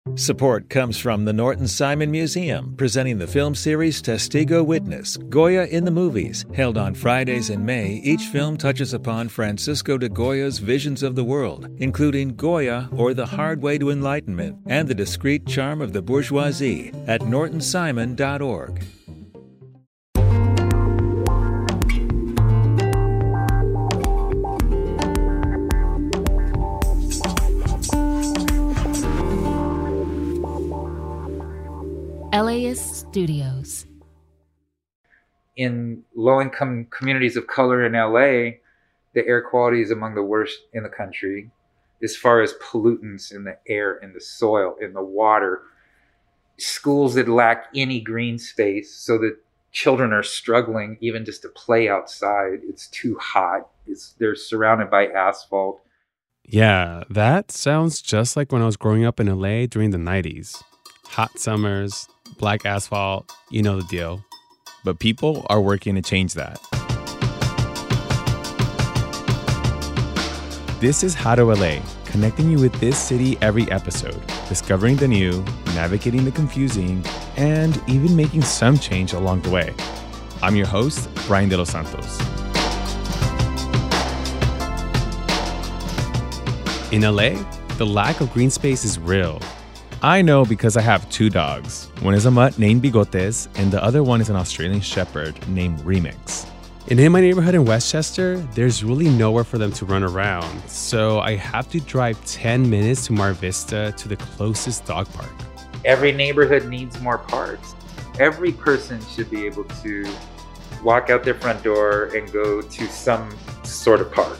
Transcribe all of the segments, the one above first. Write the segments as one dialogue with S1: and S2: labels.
S1: Support comes from the Norton Simon Museum, presenting the film series Testigo Witness, Goya in the Movies. Held on Fridays in May, each film touches upon Francisco de Goya's visions of the world, including Goya or The Hard Way to Enlightenment and the discreet charm of the bourgeoisie at nortonsimon.org.
S2: LAist Studios.
S3: In low-income communities of color in LA, the air quality is among the worst in the country as far as pollutants in the air, in the soil, in the water. Schools that lack any green space, so that children are struggling even just to play outside. It's too hot. They're surrounded by asphalt.
S4: Yeah, that sounds just like when I was growing up in LA during the 90s. Hot summers, black asphalt, you know the deal.
S5: But people are working to change that. This is How to LA, connecting you with this city every episode, discovering the new, navigating the confusing, and even making some change along the way. I'm your host, Brian De Los Santos.
S4: In LA, the lack of green space is real.
S5: I know because I have two dogs. One is a mutt named Bigotes, and the other one is an Australian Shepherd named Remix.
S4: And in my neighborhood in Westchester, there's really nowhere for them to run around. So I have to drive 10 minutes to Mar Vista to the closest dog park.
S3: Every neighborhood needs more parks. Every person should be able to walk out their front door and go to some sort of park.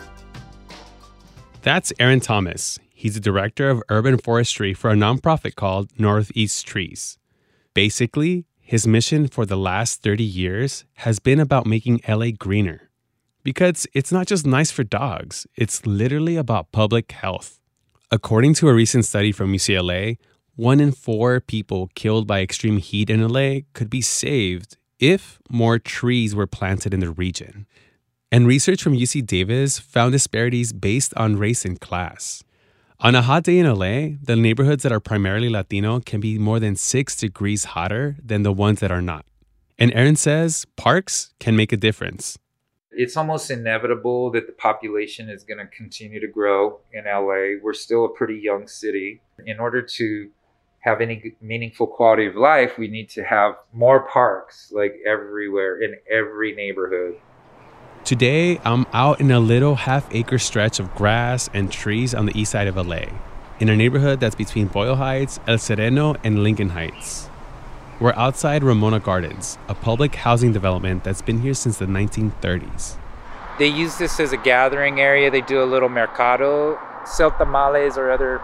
S4: That's Aaron Thomas. He's the director of urban forestry for a nonprofit called Northeast Trees. Basically, his mission for the last 30 years has been about making LA greener. Because it's not just nice for dogs, it's literally about public health. According to a recent study from UCLA, 1 in 4 people killed by extreme heat in LA could be saved if more trees were planted in the region. And research from UC Davis found disparities based on race and class. On a hot day in LA, the neighborhoods that are primarily Latino can be more than 6 degrees hotter than the ones that are not. And Aaron says parks can make a difference.
S3: It's almost inevitable that the population is going to continue to grow in LA. We're still a pretty young city. In order to have any meaningful quality of life, we need to have more parks, like everywhere, in every neighborhood.
S4: Today, I'm out in a little half-acre stretch of grass and trees on the east side of LA, in a neighborhood that's between Boyle Heights, El Sereno, and Lincoln Heights. We're outside Ramona Gardens, a public housing development that's been here since the 1930s.
S3: They use this as a gathering area. They do a little mercado, sell tamales or other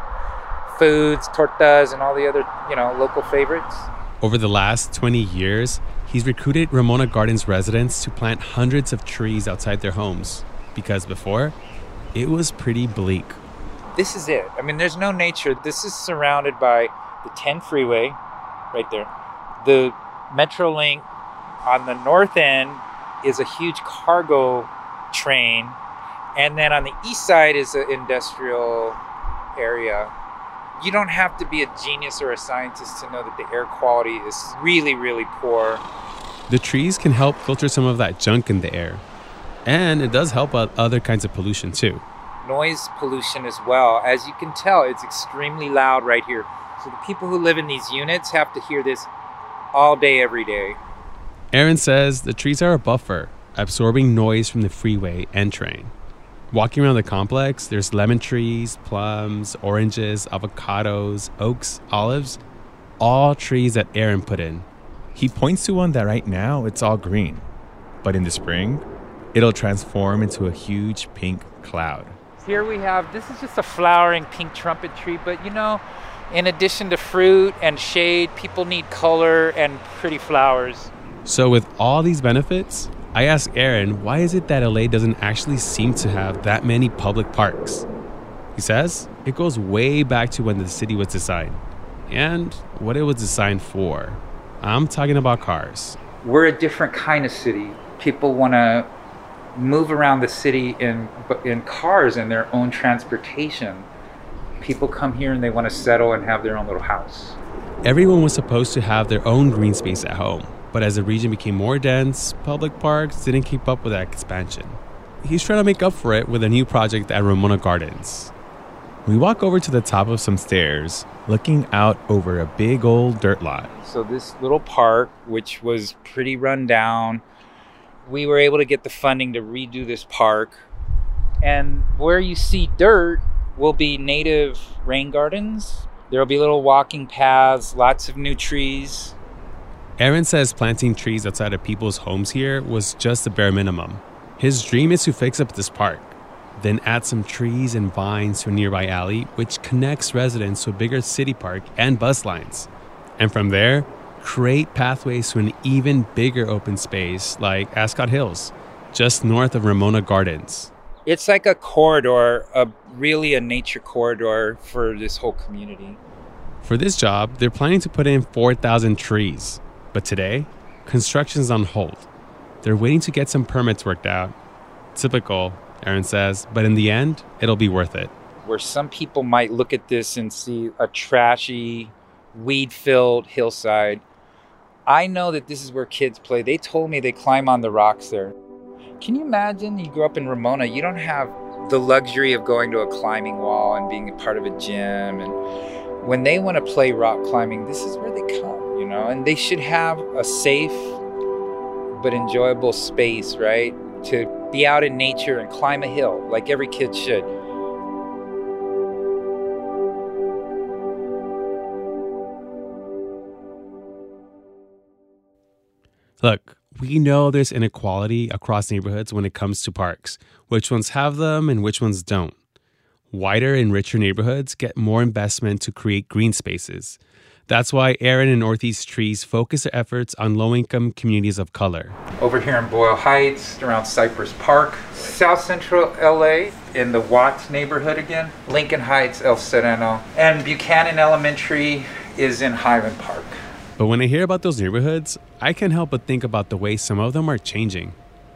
S3: foods, tortas, and all the other, local favorites.
S4: Over the last 20 years, he's recruited Ramona Gardens residents to plant hundreds of trees outside their homes, because before, it was pretty bleak.
S3: This is it. I mean, there's no nature. This is surrounded by the 10 freeway right there. The Metrolink on the north end is a huge cargo train. And then on the east side is an industrial area. You don't have to be a genius or a scientist to know that the air quality is really, really poor.
S4: The trees can help filter some of that junk in the air. And it does help out other kinds of pollution too.
S3: Noise pollution as well. As you can tell, it's extremely loud right here. So the people who live in these units have to hear this all day, every day.
S4: Aaron says the trees are a buffer, absorbing noise from the freeway and train. Walking around the complex, there's lemon trees, plums, oranges, avocados, oaks, olives, all trees that Aaron put in.
S5: He points to one that right now it's all green, but in the spring, it'll transform into a huge pink cloud.
S3: Here we have, this is just a flowering pink trumpet tree, but in addition to fruit and shade, people need color and pretty flowers.
S4: So with all these benefits, I asked Aaron, why is it that LA doesn't actually seem to have that many public parks? He says it goes way back to when the city was designed and what it was designed for. I'm talking about cars.
S3: We're a different kind of city. People want to move around the city in cars and their own transportation. People come here and they want to settle and have their own little house.
S4: Everyone was supposed to have their own green space at home, but as the region became more dense, public parks didn't keep up with that expansion. He's trying to make up for it with a new project at Ramona Gardens. We walk over to the top of some stairs, looking out over a big old dirt lot.
S3: So this little park, which was pretty run down, we were able to get the funding to redo this park. And where you see dirt will be native rain gardens. There'll be little walking paths, lots of new trees.
S4: Aaron says planting trees outside of people's homes here was just the bare minimum. His dream is to fix up this park, then add some trees and vines to a nearby alley, which connects residents to a bigger city park and bus lines. And from there, create pathways to an even bigger open space like Ascot Hills, just north of Ramona Gardens.
S3: It's like a corridor, really a nature corridor for this whole community.
S4: For this job, they're planning to put in 4,000 trees. But today, construction's on hold. They're waiting to get some permits worked out. Typical, Aaron says, but in the end, it'll be worth it.
S3: Where some people might look at this and see a trashy, weed-filled hillside, I know that this is where kids play. They told me they climb on the rocks there. Can you imagine you grew up in Ramona, you don't have the luxury of going to a climbing wall and being a part of a gym. And when they want to play rock climbing, this is where they come, you know, and they should have a safe but enjoyable space, right? To be out in nature and climb a hill like every kid should.
S4: Look, we know there's inequality across neighborhoods when it comes to parks, which ones have them and which ones don't. Wider and richer neighborhoods get more investment to create green spaces. That's why Aaron and Northeast Trees focus their efforts on low-income communities of color.
S3: Over here in Boyle Heights, around Cypress Park, South Central LA, in the Watts neighborhood again, Lincoln Heights, El Sereno, and Buchanan Elementary is in Highland Park.
S4: But when I hear about those neighborhoods, I can't help but think about the way some of them are changing.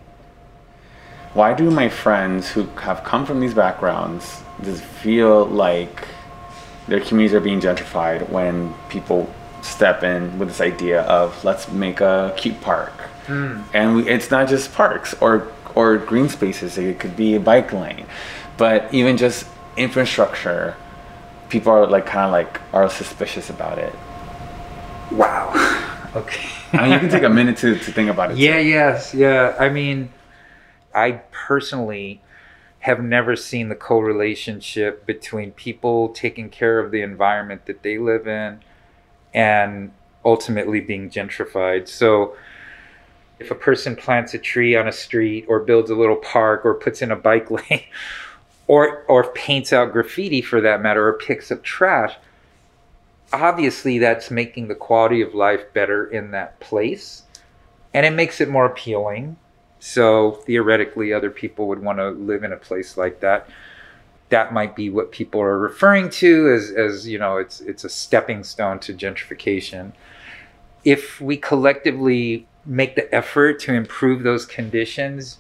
S5: Why do my friends who have come from these backgrounds just feel like their communities are being gentrified when people step in with this idea of let's make a cute park? And it's not just parks or green spaces. It could be a bike lane, but even just infrastructure, people are are suspicious about it.
S3: Wow. Okay.
S5: I mean, you can take a minute to think about it.
S3: Yeah. I mean, I personally have never seen the correlationship between people taking care of the environment that they live in and ultimately being gentrified. So if a person plants a tree on a street or builds a little park or puts in a bike lane or paints out graffiti for that matter, or picks up trash, obviously that's making the quality of life better in that place, and it makes it more appealing. So theoretically other people would want to live in a place like that. That might be what people are referring to as you know, it's a stepping stone to gentrification. If we collectively make the effort to improve those conditions,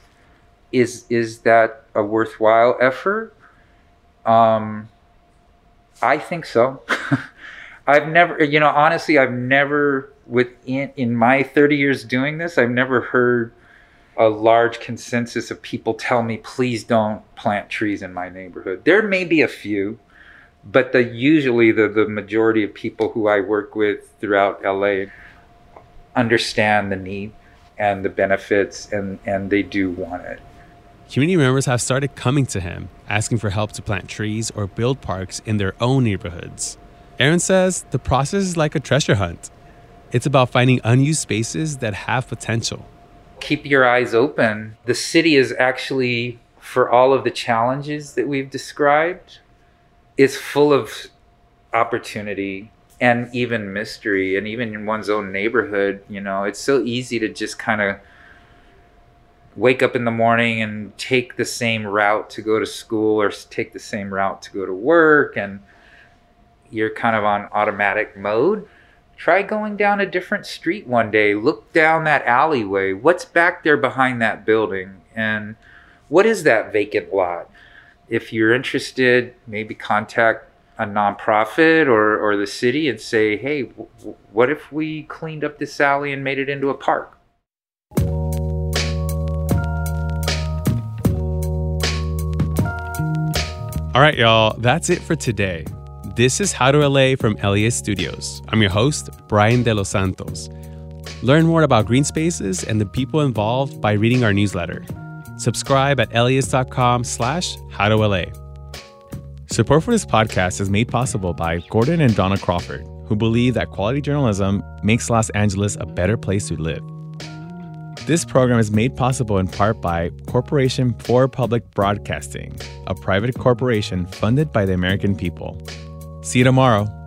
S3: is that a worthwhile effort? I think so. I've never, honestly, in my 30 years doing this, I've never heard a large consensus of people tell me, please don't plant trees in my neighborhood. There may be a few, but usually the majority of people who I work with throughout LA understand the need and the benefits, and they do want it.
S4: Community members have started coming to him, asking for help to plant trees or build parks in their own neighborhoods. Aaron says the process is like a treasure hunt. It's about finding unused spaces that have potential.
S3: Keep your eyes open. The city is actually, for all of the challenges that we've described, is full of opportunity and even mystery. And even in one's own neighborhood, it's so easy to just kind of wake up in the morning and take the same route to go to school or take the same route to go to work, and you're kind of on automatic mode. Try going down a different street one day. Look down that alleyway. What's back there behind that building? And what is that vacant lot? If you're interested, maybe contact a nonprofit or the city and say, hey, what if we cleaned up this alley and made it into a park?
S4: All right, y'all, that's it for today. This is How to LA from LAist Studios. I'm your host, Brian De Los Santos. Learn more about green spaces and the people involved by reading our newsletter. Subscribe at laist.com/howtola. Support for this podcast is made possible by Gordon and Donna Crawford, who believe that quality journalism makes Los Angeles a better place to live. This program is made possible in part by Corporation for Public Broadcasting, a private corporation funded by the American people. See you tomorrow.